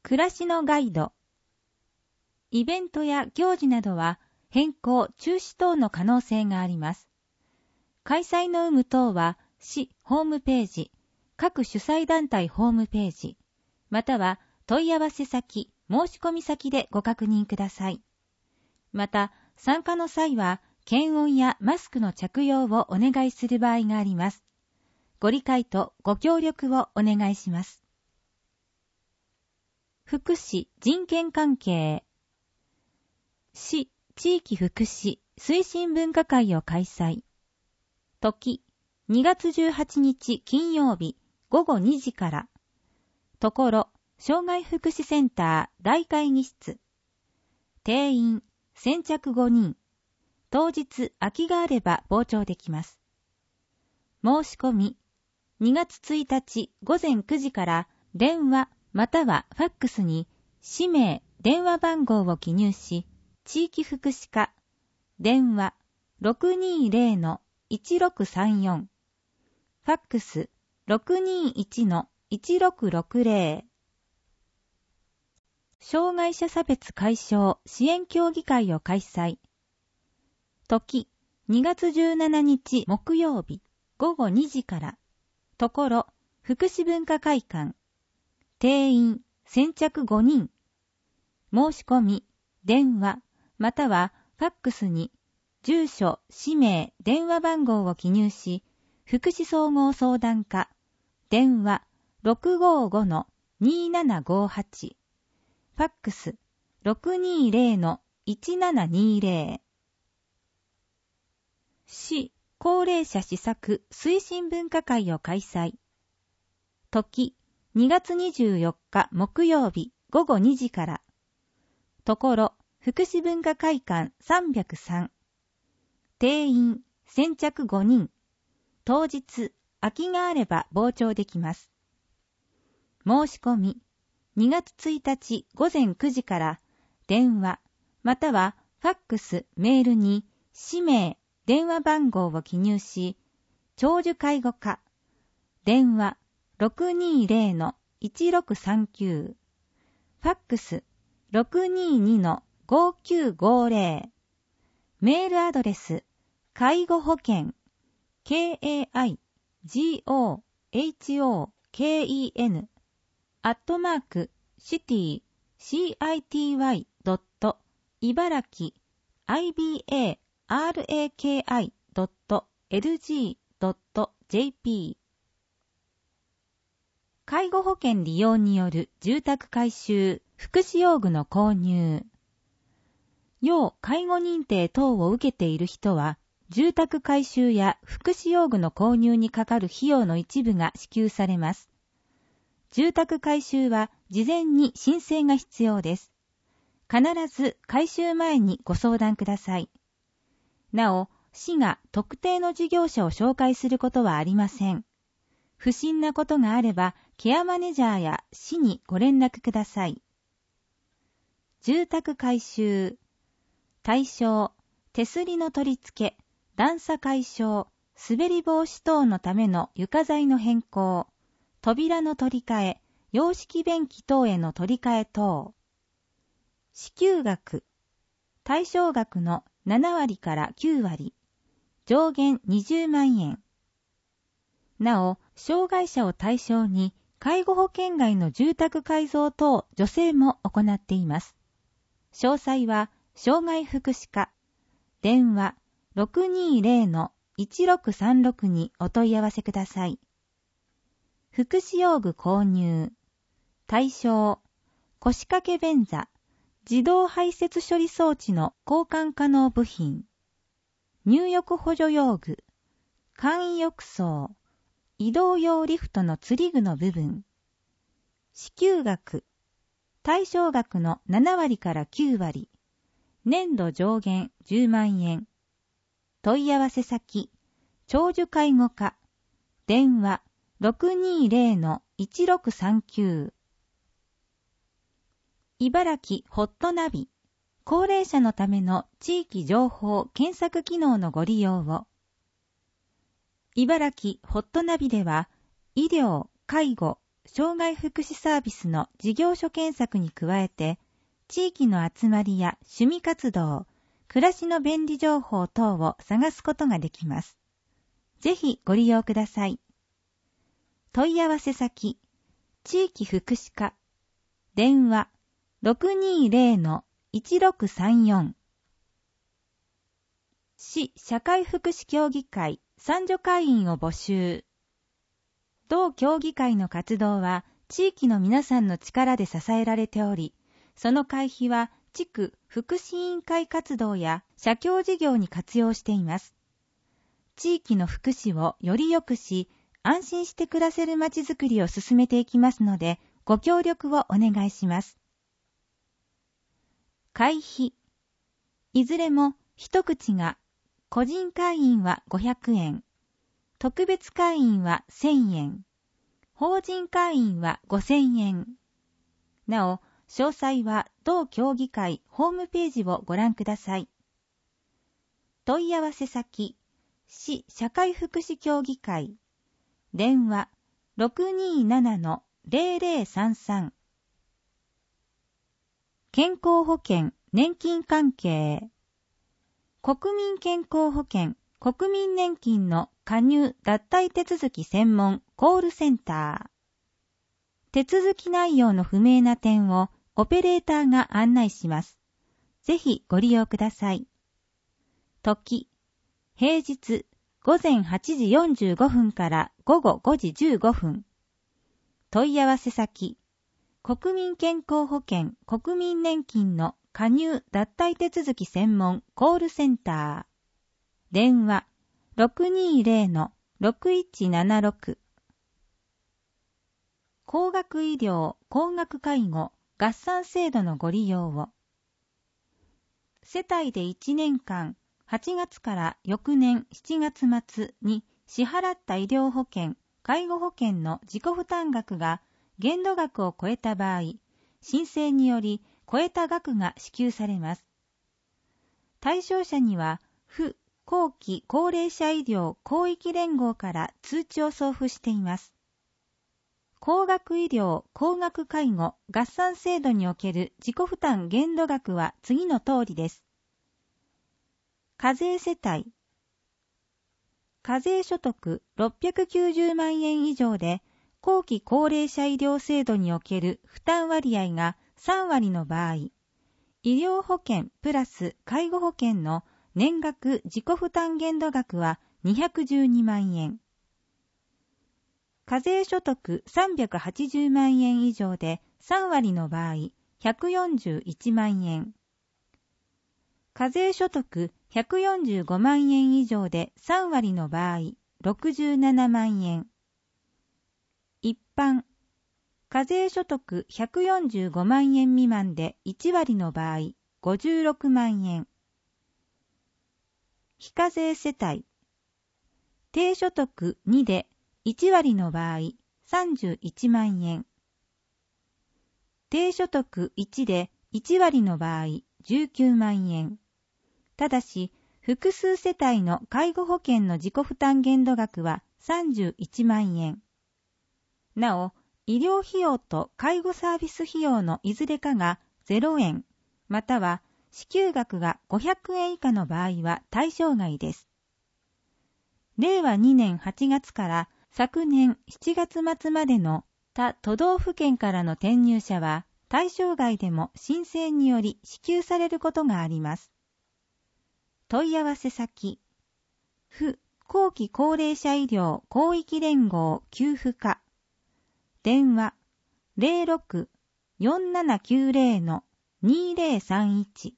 暮らしのガイド。イベントや行事などは変更・中止等の可能性があります。開催の有無等は市ホームページ、各主催団体ホームページ、または問い合わせ先、申し込み先でご確認ください。また、参加の際は検温やマスクの着用をお願いする場合があります。ご理解とご協力をお願いします。福祉・人権関係。市地域福祉推進分科会を開催。時、2月18日金曜日午後2時から。ところ、障害福祉センター大会議室。定員、先着5人。当日空きがあれば傍聴できます。申し込み、2月1日午前9時から電話またはファックスに氏名、電話番号を記入し、地域福祉課、電話 620-1634、ファックス 621-1660。障害者差別解消支援協議会を開催。時、2月17日木曜日午後2時から。ところ、福祉文化会館。定員、先着5人。申し込み、電話、またはファックスに、住所、氏名、電話番号を記入し、福祉総合相談課、電話 655-2758、ファックス 620-1720。市高齢者施策推進分科会を開催。時、2月24日木曜日午後2時から。ところ、福祉文化会館303。定員、先着5人。当日、空きがあれば傍聴できます。申し込み、2月1日午前9時から、電話、またはファックス、メールに、氏名、電話番号を記入し、長寿介護課、電話 620-1639、ファックス 622-5950、メールアドレス、介護保険、KAIGOHOKEN、city.city.ibaraki.lg.jp。 介護保険利用による住宅改修、福祉用具の購入。要介護認定等を受けている人は、住宅改修や福祉用具の購入にかかる費用の一部が支給されます。住宅改修は事前に申請が必要です。必ず改修前にご相談ください。なお、市が特定の事業者を紹介することはありません。不審なことがあれば、ケアマネジャーや市にご連絡ください。住宅改修。対象、手すりの取り付け、段差解消、滑り防止等のための床材の変更、扉の取り替え、洋式便器等への取り替え等。支給額。対象額の7割から9割。上限20万円。なお、障害者を対象に、介護保険外の住宅改造等助成も行っています。詳細は、障害福祉課。電話 620-1636 にお問い合わせください。福祉用具購入。対象、腰掛け便座、自動排泄処理装置の交換可能部品、入浴補助用具、簡易浴槽、移動用リフトの吊り具の部分。支給額、対象額の7割から9割、年度上限10万円。問い合わせ先、長寿介護課、電話 620-1639。茨城ホットナビ、高齢者のための地域情報検索機能のご利用を。茨城ホットナビでは、医療、介護、 障害福祉サービスの事業所検索に加えて、地域の集まりや趣味活動、暮らしの便利情報等を探すことができます。ぜひご利用ください。問い合わせ先、地域福祉課、電話 620-1634。市社会福祉協議会参助会員を募集。同協議会の活動は地域の皆さんの力で支えられており、その会費は地区福祉委員会活動や社協事業に活用しています。地域の福祉をより良くし、安心して暮らせるまちづくりを進めていきますので、ご協力をお願いします。会費。いずれも一口が個人会員は500円、特別会員は1000円、法人会員は5000円。なお、詳細は同協議会ホームページをご覧ください。問い合わせ先、市社会福祉協議会、電話 627-0033。健康保険、年金関係。国民健康保険、国民年金の加入脱退手続き専門コールセンター。手続き内容の不明な点をオペレーターが案内します。ぜひご利用ください。時、平日午前8時45分から午後5時15分。問い合わせ先、国民健康保険国民年金の加入脱退手続き専門コールセンター。電話 620-6176。高額医療・高額介護合算制度のご利用を。世帯で1年間8月から翌年7月末に支払った医療保険・介護保険の自己負担額が限度額を超えた場合、申請により超えた額が支給されます。対象者には、府後期高齢者医療広域連合から通知を送付しています。高額医療・高額介護合算制度における自己負担限度額は次の通りです。課税世帯。課税所得690万円以上で、後期高齢者医療制度における負担割合が3割の場合、医療保険プラス介護保険の年額自己負担限度額は212万円。課税所得380万円以上で3割の場合、141万円。課税所得145万円以上で3割の場合、67万円。一般、課税所得145万円未満で1割の場合、56万円。非課税世帯、低所得2で1割の場合、31万円。低所得1で1割の場合、19万円。ただし、複数世帯の介護保険の自己負担限度額は31万円。なお、医療費用と介護サービス費用のいずれかが0円、または支給額が500円以下の場合は対象外です。令和2年8月から昨年7月末までの他都道府県からの転入者は対象外でも申請により支給されることがあります。問い合わせ先、府後期高齢者医療広域連合給付課、電話 06-4790-2031。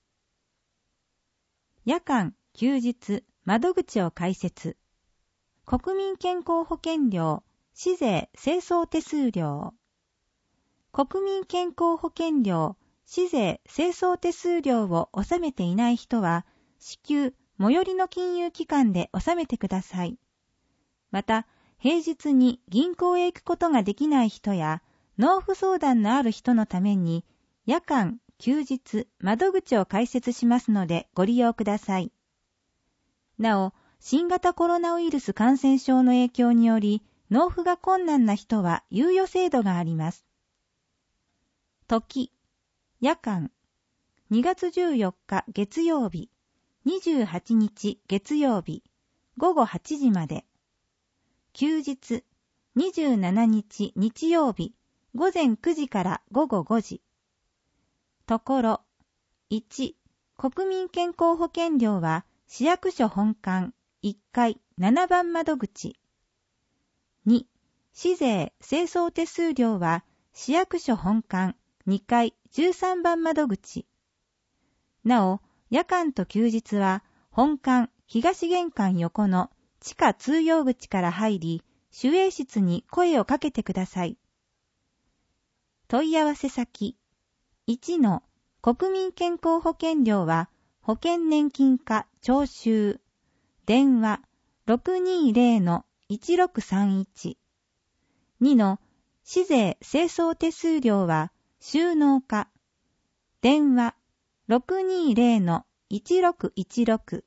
夜間、休日、窓口を開設。国民健康保険料、市税清掃手数料。国民健康保険料、市税清掃手数料を納めていない人は、至急、最寄りの金融機関で納めてください。また、平日に銀行へ行くことができない人や、納付相談のある人のために、夜間、休日、窓口を開設しますのでご利用ください。なお、新型コロナウイルス感染症の影響により、 納付が困難な人は猶予制度があります。時、夜間、2月14日月曜日、28日月曜日、午後8時まで。休日、27日日曜日、午前9時から午後5時。ところ、1、国民健康保険料は市役所本館1階7番窓口。2、市税清掃手数料は市役所本館2階13番窓口。なお、夜間と休日は本館東玄関横の地下通用口から入り、守衛室に声をかけてください。問い合わせ先。1の国民健康保険料は保険年金課徴収。電話 620-1631。2の市税清掃手数料は収納課。電話 620-1616。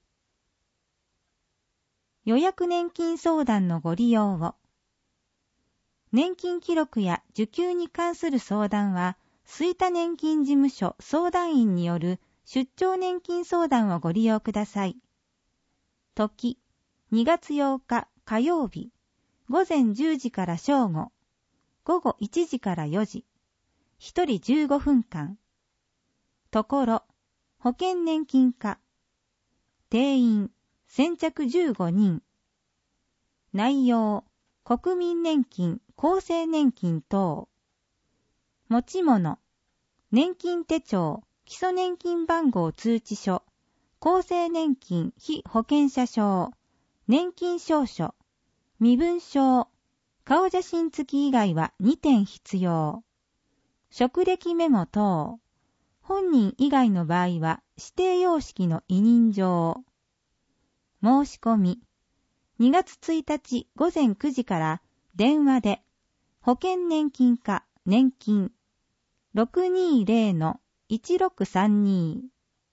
予約年金相談のご利用を。年金記録や受給に関する相談は、吹田年金事務所相談員による出張年金相談をご利用ください。時、2月8日火曜日、午前10時から正午、午後1時から4時、1人15分間。ところ、保険年金課。定員、先着15人。内容、国民年金、厚生年金等。持ち物、年金手帳、基礎年金番号通知書、厚生年金被保険者証、年金証書、身分証、顔写真付き以外は2点必要。職歴メモ等。本人以外の場合は指定様式の委任状。申し込み。2月1日午前9時から電話で保険年金課年金 620-1632。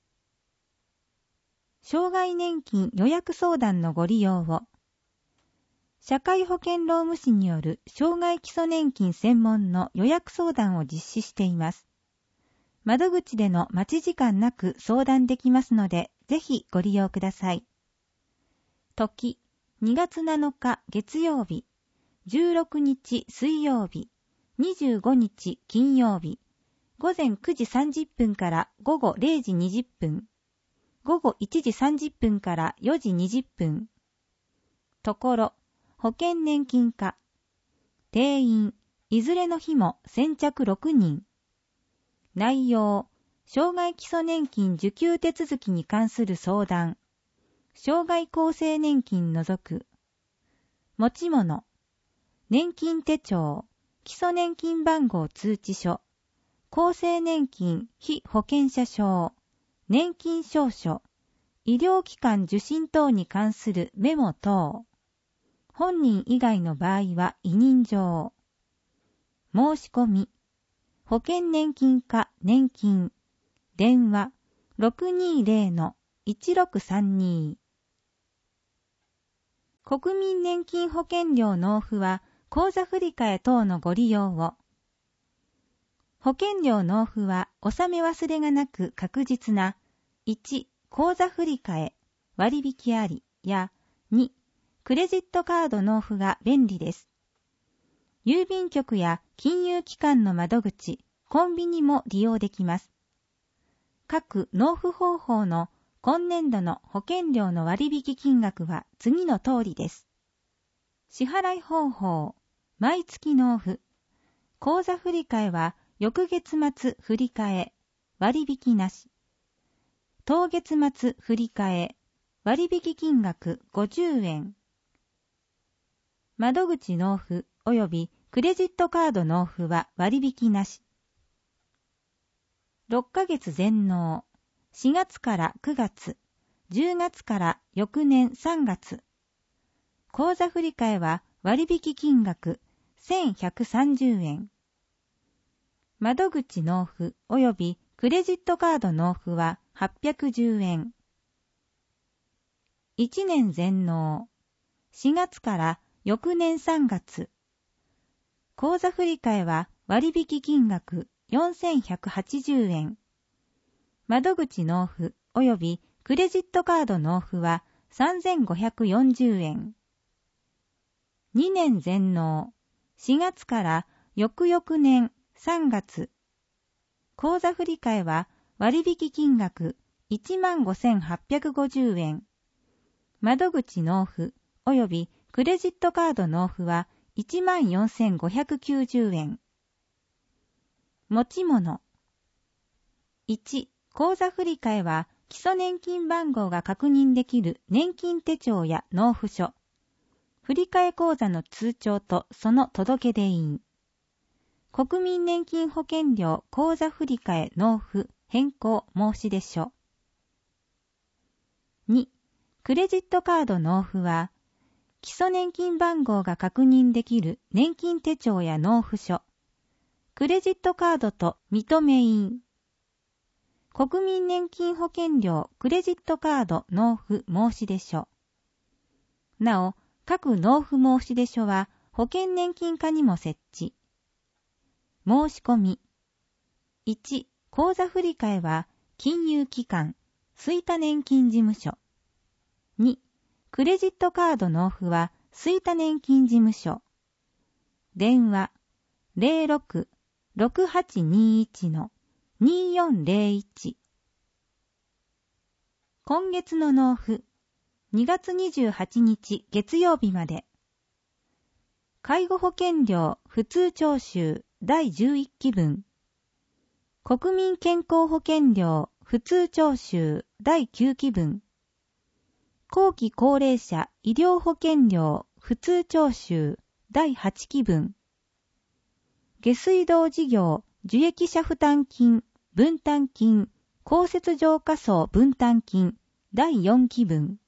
障害年金予約相談のご利用を。社会保険労務士による障害基礎年金専門の予約相談を実施しています。窓口での待ち時間なく相談できますので、ぜひご利用ください。時、2月7日月曜日、16日水曜日、25日金曜日、午前9時30分から午後0時20分、午後1時30分から4時20分。ところ、保険年金課。定員、いずれの日も先着6人。内容、障害基礎年金受給手続きに関する相談。障害厚生年金除く。持ち物、年金手帳、基礎年金番号通知書、厚生年金被保険者証、年金証書、医療機関受診等に関するメモ等。本人以外の場合は委任状。申し込み。保険年金課年金。電話 620-1632。国民年金保険料納付は口座振替等のご利用を。保険料納付は納め忘れがなく確実な1、口座振替割引ありや2、クレジットカード納付が便利です。郵便局や金融機関の窓口、コンビニも利用できます。各納付方法の今年度の保険料の割引金額は次の通りです。支払い方法、毎月納付。口座振替は翌月末振替、割引なし。当月末振替、割引金額50円。窓口納付及びクレジットカード納付は割引なし。6ヶ月全納、4月から9月、10月から翌年3月。口座振替は割引金額1130円。窓口納付及びクレジットカード納付は810円。1年全納、4月から翌年3月。口座振替は割引金額4180円。窓口納付及びクレジットカード納付は3540円。2年全納。4月から翌々年3月。口座振替は割引金額15,850円。窓口納付及びクレジットカード納付は14,590円。持ち物。1、口座振替は基礎年金番号が確認できる年金手帳や納付書、振替口座の通帳とその届出印、国民年金保険料口座振替納付変更申出書。2、クレジットカード納付は、基礎年金番号が確認できる年金手帳や納付書、クレジットカードと認め印、国民年金保険料クレジットカード納付申出書。なお、各納付申出書は保険年金課にも設置。申し込み。1、口座振替は金融機関、吹田年金事務所。2、クレジットカード納付は吹田年金事務所。電話 06-6821-2401。今月の納付2月28日月曜日まで。介護保険料普通徴収第11期分。国民健康保険料普通徴収第9期分。後期高齢者医療保険料普通徴収第8期分。下水道事業受益者負担金分担金公設浄化槽分担金第4期分。